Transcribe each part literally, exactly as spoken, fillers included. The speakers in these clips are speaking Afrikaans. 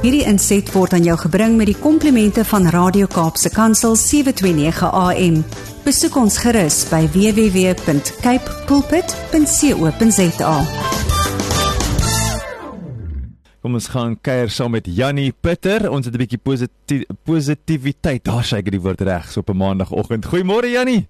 Hierdie inset word aan jou gebring met die komplimente van Radio Kaapse Kansel sewe twee nege A M. Besoek ons gerus by w w w punt cape pulpit punt co punt za. Kom ons gaan kuier saam met Jannie Pitter. Ons het 'n bietjie positi positiwiteit. Daar sê ek die woord reg, so op 'n maandagooggend. Goeiemôre Jannie.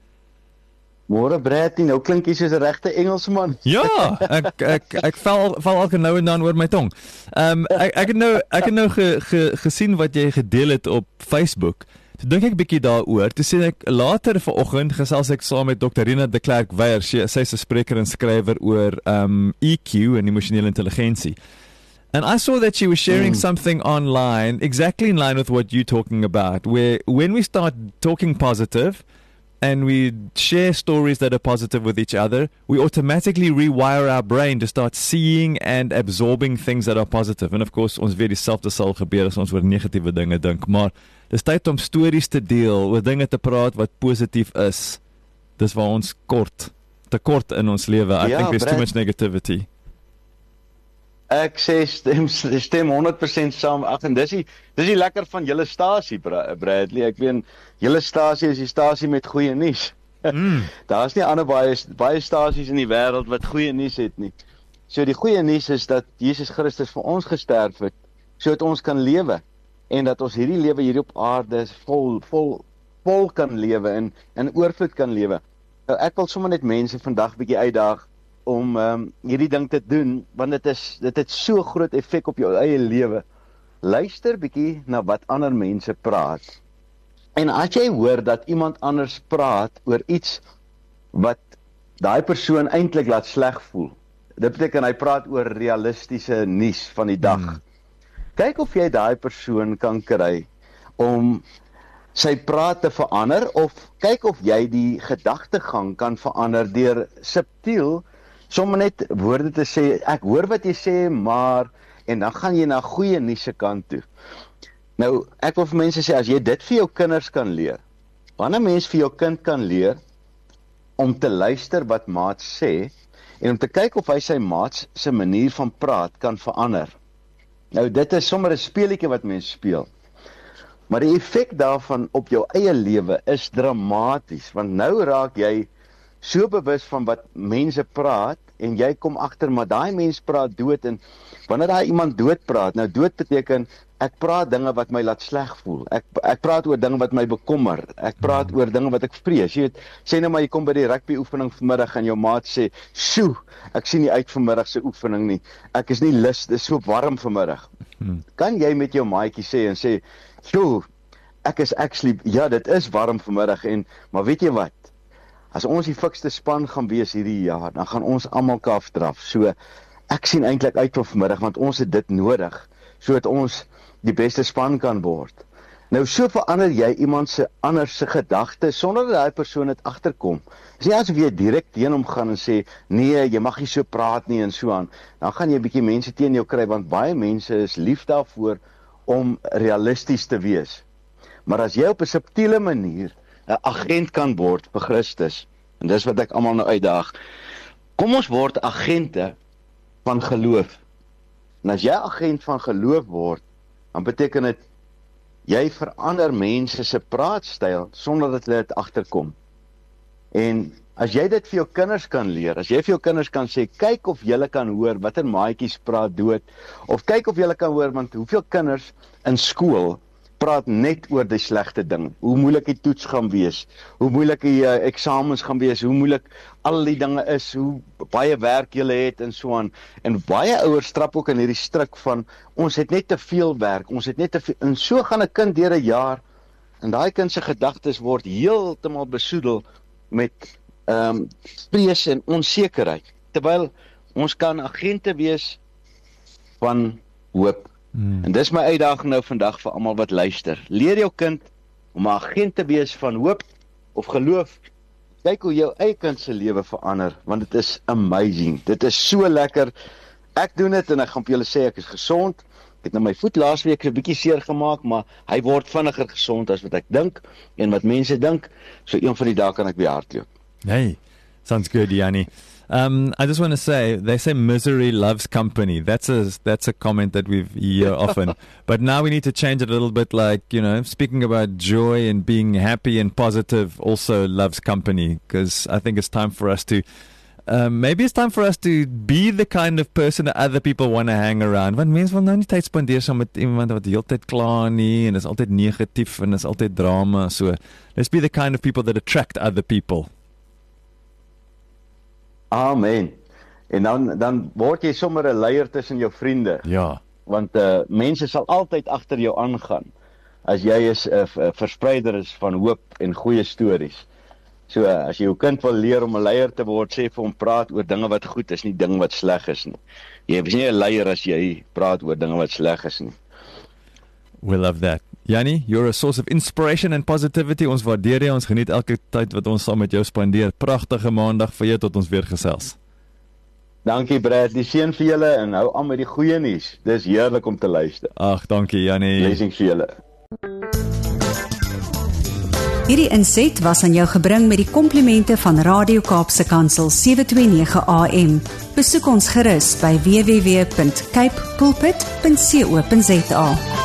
Môre Bradie, nou klink jy soos 'n regte Engelsman. Ja, ek ek ek val val elke nou en dan oor my tong. Ehm um, ek ek het nou ek het nou ge, ge, gesien wat jy gedeel het op Facebook. Toe dink ek 'n bietjie daaroor. Toe sien ek later vanoggend gesels ek saam met dokter Rina de Klerk Weyer. Sy sy's 'n spreker en skrywer oor ehm um, E Q en emosionele intelligensie. And I saw that she was sharing mm. something online exactly in line with what you're talking about, where when we start talking positive and we share stories that are positive with each other, we automatically rewire our brain to start seeing and absorbing things that are positive. And of course, ons weet dieselfde sal gebeur as ons oor negatiewe dinge dink, maar dis tyd om stories te deel, oor dinge te praat wat positief is. Dis waar ons kort, te kort in ons lewe. I ja, think there's Brad, too much negativity. Ek sê stem, stem honderd persent saam. Ag, en dis die, dis die lekker van julle stasie, Bradley. Ek weet, julle stasie is die stasie met goeie nuus. Mm. Daar's nie ander baie, baie stasies in die wêreld wat goeie nuus het nie. So die goeie nuus is dat Jesus Christus vir ons gesterf het, sodat ons kan lewe. En dat ons hierdie lewe hier op aarde vol, vol, vol kan lewe en in oorvloed kan lewe. Nou, ek wil sommer net mense vandag bietjie uitdaag om um, hierdie ding te doen, want dit is dit het so groot effek op jou eie lewe. Luister bietjie na wat ander mense praat. En as jy hoor dat iemand anders praat oor iets wat daai persoon eintlik laat sleg voel, dit beteken hy praat oor realistiese nuus van die dag. Hmm. Kyk of jy daai persoon kan kry om sy praat te verander, of kyk of jy die gedagtegang kan verander deur subtiel sommer net woorde te sê, ek hoor wat jy sê, maar, en dan gaan jy na goeie nuus se kant toe. Nou, ek wil vir mense sê, as jy dit vir jou kinders kan leer, wanneer mens vir jou kind kan leer, om te luister wat maat sê, en om te kyk of hy sy maat se manier van praat kan verander. Nou, dit is sommer 'n speletjie wat mens speel. Maar die effek daarvan op jou eie lewe is dramaties, want nou raak jy so bewus van wat mense praat, en jy kom agter, maar daai mens praat dood, en wanneer daai iemand dood praat, nou dood beteken, ek praat dinge wat my laat sleg voel, ek, ek praat oor dinge wat my bekommer, ek praat oor dinge wat ek vrees, jy weet, sê nou maar jy kom by die rugby oefening vanmiddag, en jou maat sê, sjoe, ek sien nie uit vanmiddag se oefening nie, ek is nie lus, dit is so warm vanmiddag, hmm. kan jy met jou maatjie sê, en sê, sjoe, ek is actually, ja dit is warm vanmiddag, en, maar weet jy wat, as ons die fikste span gaan wees hierdie jaar, dan gaan ons almal afdraf. So, ek sien eintlik uit vir vanmiddag, want ons het dit nodig, sodat ons die beste span kan word. Nou, so verander jy iemand se ander se gedagtes, sonder dat die persoon het agterkom. Dis nie asof jy direk teen hom gaan en sê, nee, jy mag nie so praat nie, en so aan. Dan gaan jy 'n bietjie mense teen jou kry, want baie mense is lief daarvoor om realisties te wees. Maar as jy op 'n subtiele manier 'n agent kan word vir Christus, en dis wat ek almal nou uitdaag, kom ons word agente van geloof. En as jy agent van geloof word, dan beteken dit, jy verander mense se praatstyl, sonder dat hulle dit agterkom. En as jy dit vir jou kinders kan leer, as jy vir jou kinders kan sê, kyk of julle kan hoor, watter maatjies praat dood, of kyk of julle kan hoor, want hoeveel kinders in skool praat net oor die slegte ding, hoe moeilik die toets gaan wees, hoe moeilik die uh, eksamens gaan wees, hoe moeilik al die dinge is, hoe baie werk julle het en so aan, en baie ouers strap ook in hierdie stryk van, ons het net te veel werk, ons het net te veel, en so gaan 'n kind deur 'n jaar, en daai kind se gedagtes word heeltemal besoedel met um, vrees en onsekerheid, terwyl ons kan agente wees van hoop. Hmm. En dis my uitdaging nou vandag vir almal wat luister. Leer jou kind om 'n agent te wees van hoop of geloof. Kyk hoe jou eie kind se lewe verander, want dit is amazing. Dit is so lekker. Ek doen dit en ek gaan vir julle sê ek is gesond. Ek het nou my voet laasweek 'n bietjie seer gemaak, maar hy word vinniger gesond as wat ek dink en wat mense dink. So een van die dae kan ek weer hardloop. Hey, sounds good, Jannie. Um, I just want to say, they say misery loves company. That's a that's a comment that we hear often. But now we need to change it a little bit, like, you know, speaking about joy and being happy and positive also loves company, because I think it's time for us to, um, maybe it's time for us to be the kind of person that other people want to hang around. Want mense wil nou nie tyd spandeer saam met iemand wat die hele tyd kla nie, en is altyd negatief en is altyd drama. So let's be the kind of people that attract other people. Amen. En dan dan word jy sommer 'n leier tussen jou vriende. Ja. Want uh, mense sal altyd agter jou aangaan as jy is 'n uh, verspreider is van hoop en goeie stories. So uh, as jy jou kind wil leer om 'n leier te word, sê vir hom praat oor dinge wat goed is, nie dinge wat sleg is nie. Jy is nie 'n leier as jy praat oor dinge wat sleg is nie. We love that. Jannie, you're a source of inspiration and positivity. Ons waardeer jy, ons geniet elke tyd wat ons saam met jou spandeer. Pragtige maandag vir jou tot ons weer gesels. Dankie Brad, die seën vir julle en hou aan met die goeie nuus. Dis heerlik om te luister. Ag, dankie Jannie. Blessings vir julle. Hierdie inset was aan jou gebring met die komplimente van Radio Kaapse Kansel sewe twee nege A M. Besoek ons gerus by w w w punt cape pulpit punt co punt za.